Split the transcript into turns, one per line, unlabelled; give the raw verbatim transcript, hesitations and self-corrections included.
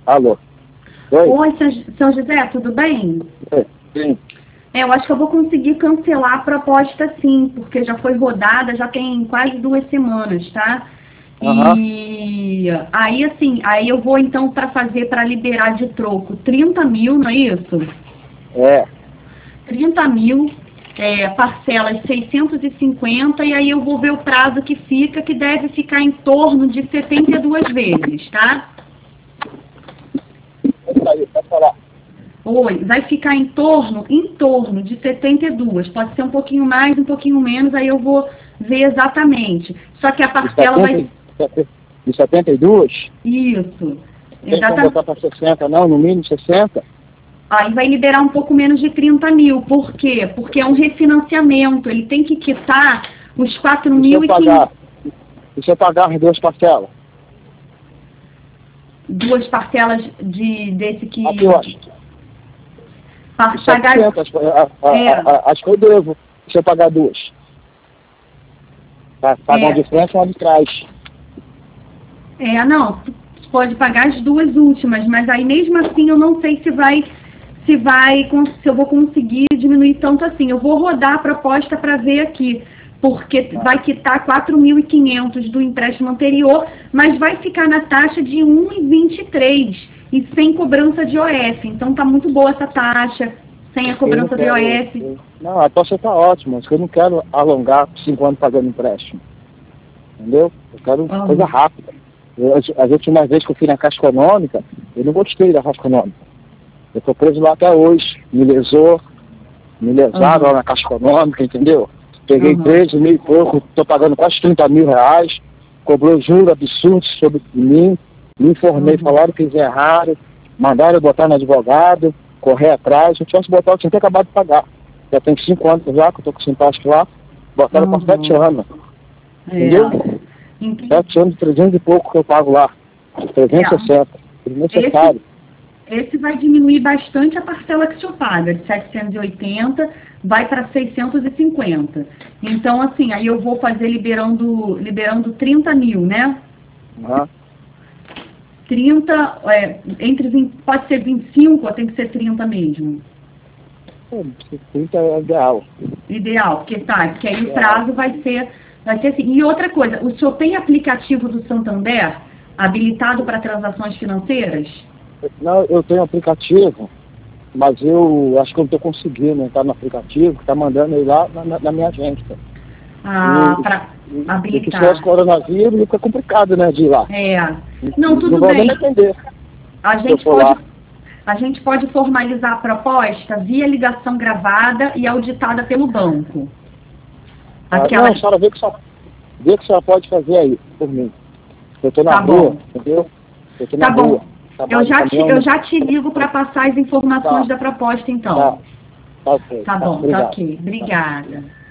Alô? Oi?
Oi, seu seu José, tudo bem?
É, sim.
É, eu acho que eu vou conseguir cancelar a proposta sim, porque já foi rodada, já tem quase duas semanas, tá?
Aham.
E aí, assim, aí eu vou então para fazer, para liberar de troco trinta mil, não é isso?
É.
trinta mil, é, parcelas seiscentos e cinquenta, e aí eu vou ver o prazo que fica, que deve ficar em torno de setenta e duas vezes, tá?
Isso aí, pode falar.
Oi, vai ficar em torno, em torno de setenta e duas, pode ser um pouquinho mais, um pouquinho menos, aí eu vou ver exatamente. Só que a
De
parcela vai...
setenta, de setenta e duas?
Isso,
Tem como
exatamente.
botar para sessenta, não? No mínimo sessenta?
Aí vai liberar um pouco menos de trinta mil. Por quê? Porque é um refinanciamento. Ele tem que quitar os quatro
E se
mil
eu
e
pagar?
quinhentos.
E se eu pagar as duas parcelas?
Duas parcelas de, desse que...
Aqui, ó.
pa-
De
Pagar...
setecentas, a- a-
É,
a- a- acho que eu devo, se eu pagar duas. Tá? Pagar uma
é,
de frente e uma de trás.
é, não, pode pagar as duas últimas, mas aí mesmo assim eu não sei se vai, se vai, cons- se eu vou conseguir diminuir tanto assim. Eu vou rodar a proposta para ver aqui, porque vai quitar quatro mil e quinhentos do empréstimo anterior, mas vai ficar na taxa de um vírgula vinte e três e sem cobrança de O F. Então tá muito boa essa taxa, sem a
Eu não
cobrança de
quero...
O F.
eu- Não, a taxa tá ótima, mas eu não quero alongar cinco anos pagando empréstimo. Entendeu? Eu quero
Aham.
coisa rápida. Eu, as últimas vezes que eu fui na Caixa Econômica, eu não gostei da Caixa Econômica. Eu tô preso lá até hoje. Me lesou, me lesaram
Aham.
lá na Caixa Econômica, entendeu? Peguei
Aham.
treze mil e pouco, tô pagando quase trinta mil reais, cobrou juros absurdos sobre mim, me informei,
Uhum.
falaram que fiz errado, mandaram eu botar no advogado, correr atrás, se eu tivesse botado, eu tinha que ter acabado de pagar. Já tem cinco anos já que eu tô com simpático lá, botaram
Uhum.
por sete anos, entendeu?
É. Entendi.
Sete anos, trezentos e pouco que eu pago lá. trezentos e sessenta.
Esse,
Desnecessário.
esse vai diminuir bastante a parcela que o senhor paga, de setecentos e oitenta vai para seiscentos e cinquenta. Então, assim, aí eu vou fazer liberando, liberando trinta mil, né?
Uhum.
trinta, é, entre vinte, pode ser vinte e cinco ou tem que ser trinta mesmo?
trinta é ideal.
Ideal, porque tá, porque aí o prazo vai ser, vai ser assim. E outra coisa, o senhor tem aplicativo do Santander habilitado para transações financeiras?
Não, eu tenho aplicativo, mas eu acho que eu não estou conseguindo entrar no aplicativo, que está mandando ele lá na, na, na minha agência.
Ah,
E-
para
e- E que
habilitar.
se fosse coronavírus, fica complicado, né, de ir lá.
É. Não, tudo
Não vão nem
bem.
me atender.
A
Se eu
gente
for
pode,
lá.
a gente pode formalizar a proposta via ligação gravada e auditada pelo banco.
Ah,
Aquela...
não, a senhora vê que só, vê o que a senhora pode fazer aí, por mim. Eu estou na
Tá
rua,
bom.
entendeu? Eu estou
Tá
na
bom.
rua.
Eu
Trabalho
já,
de
te,
caminhão,
eu já te ligo para passar as informações
Tá.
da proposta, então.
Tá, tá ok.
Tá bom, tá
obrigado.
ok. Obrigada.